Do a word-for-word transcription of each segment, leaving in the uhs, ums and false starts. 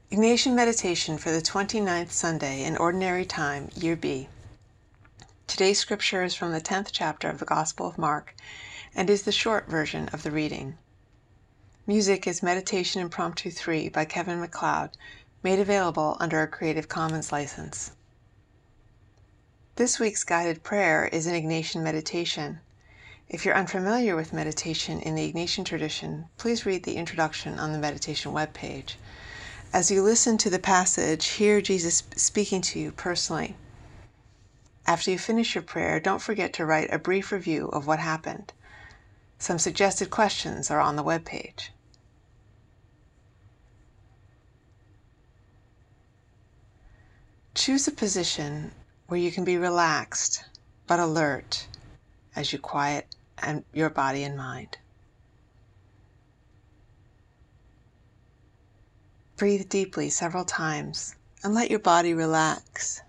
Ignatian Meditation for the twenty-ninth Sunday in Ordinary Time, Year B. Today's scripture is from the tenth chapter of the Gospel of Mark and is the short version of the reading. Music is Meditation Impromptu three by Kevin MacLeod, made available under a Creative Commons license. This week's guided prayer is an Ignatian meditation. If you're unfamiliar with meditation in the Ignatian tradition, please read the introduction on the meditation webpage. As you listen to the passage, hear Jesus speaking to you personally. After you finish your prayer, don't forget to write a brief review of what happened. Some suggested questions are on the webpage. Choose a position where you can be relaxed but alert as you quiet and your body and mind. Breathe deeply several times and let your body relax.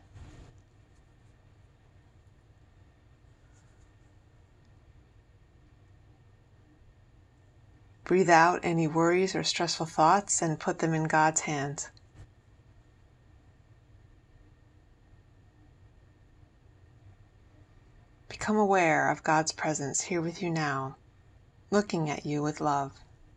Breathe out any worries or stressful thoughts and put them in God's hands. Become aware of God's presence here with you now, looking at you with love.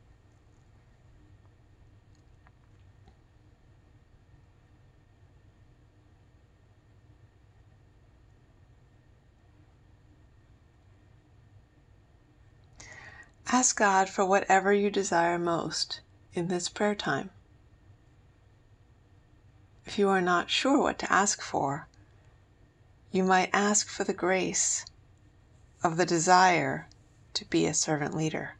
Ask God for whatever you desire most in this prayer time. If you are not sure what to ask for, you might ask for the grace of the desire to be a servant leader.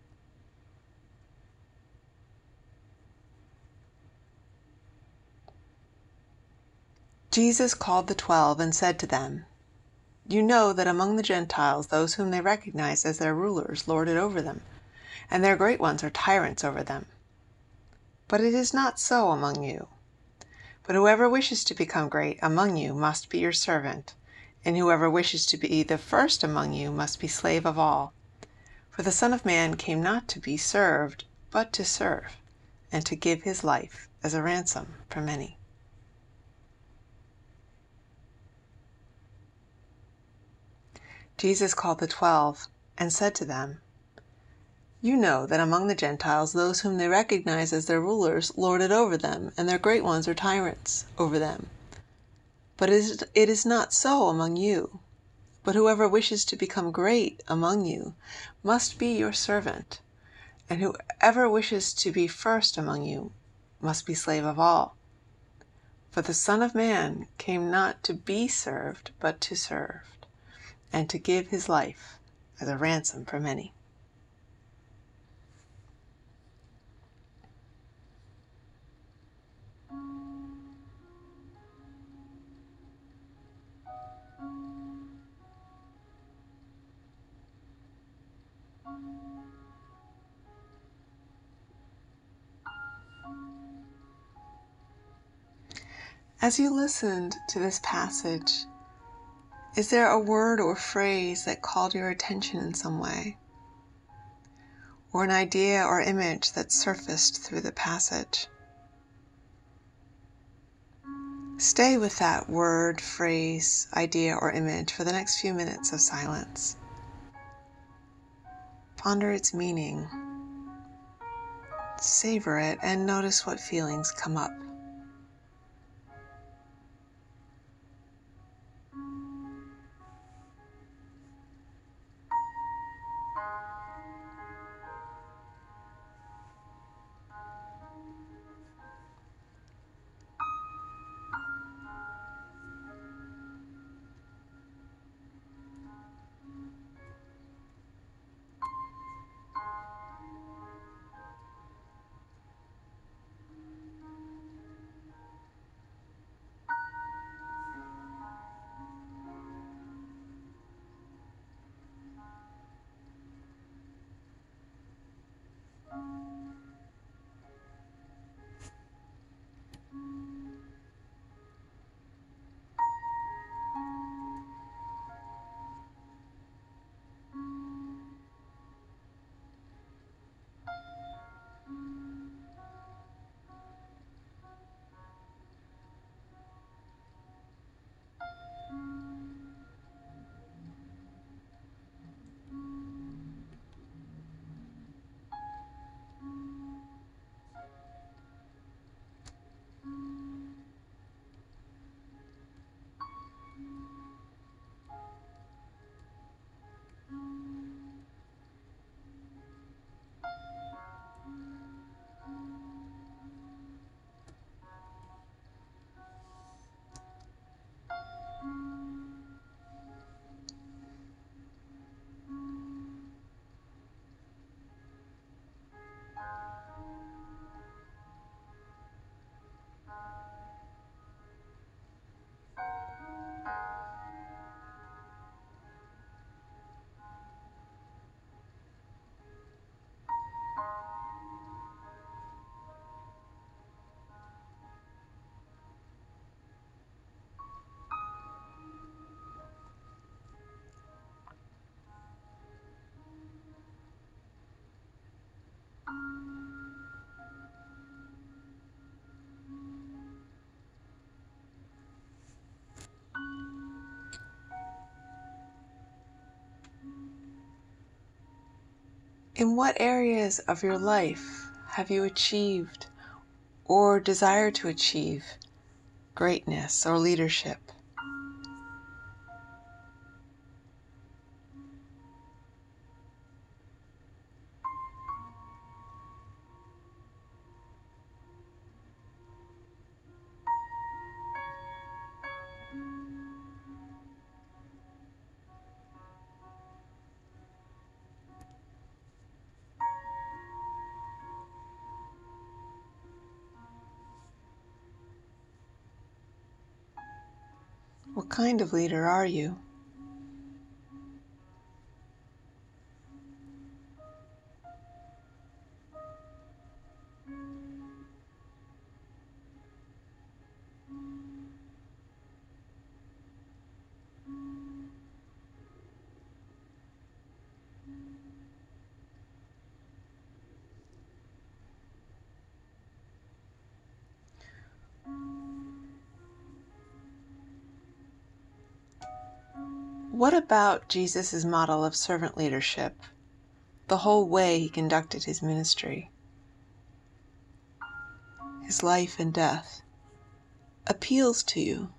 Jesus called the twelve and said to them, "You know that among the Gentiles those whom they recognize as their rulers lord it over them, and their great ones are tyrants over them. But it is not so among you. But whoever wishes to become great among you must be your servant, and whoever wishes to be the first among you must be slave of all. For the Son of Man came not to be served, but to serve, and to give his life as a ransom for many." Jesus called the twelve and said to them, "You know that among the Gentiles those whom they recognize as their rulers lord it over them, and their great ones are tyrants over them. But it is not so among you. But whoever wishes to become great among you must be your servant, and whoever wishes to be first among you must be slave of all. For the Son of Man came not to be served, but to serve, and to give his life as a ransom for many." As you listened to this passage, is there a word or phrase that called your attention in some way? Or an idea or image that surfaced through the passage? Stay with that word, phrase, idea, or image for the next few minutes of silence. Ponder its meaning, savor it, and notice what feelings come up. In what areas of your life have you achieved or desire to achieve greatness or leadership? What kind of leader are you? What about Jesus' model of servant leadership, the whole way he conducted his ministry, his life and death, appeals to you?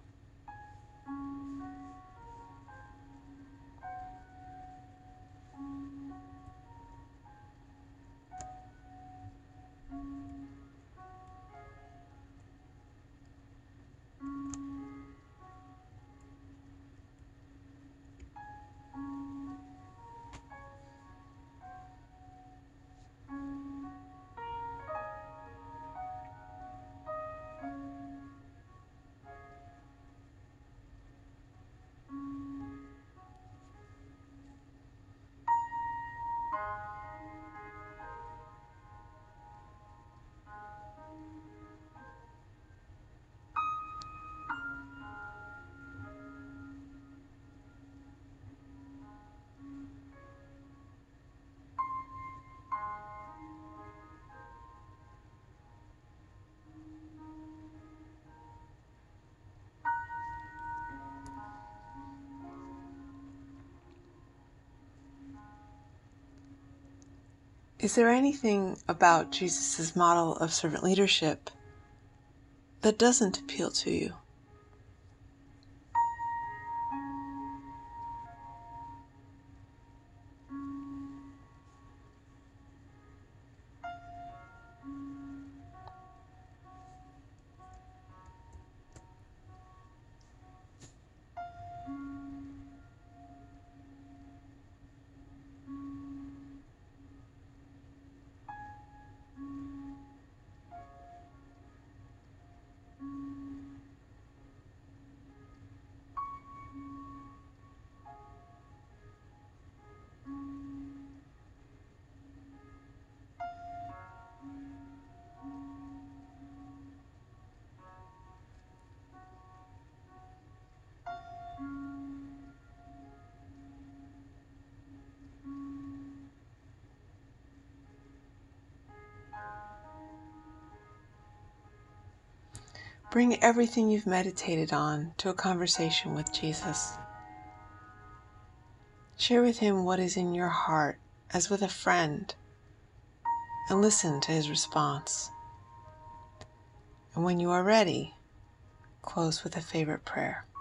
Is there anything about Jesus' model of servant leadership that doesn't appeal to you? Bring everything you've meditated on to a conversation with Jesus. Share with him what is in your heart as with a friend, and listen to his response. And when you are ready, close with a favorite prayer.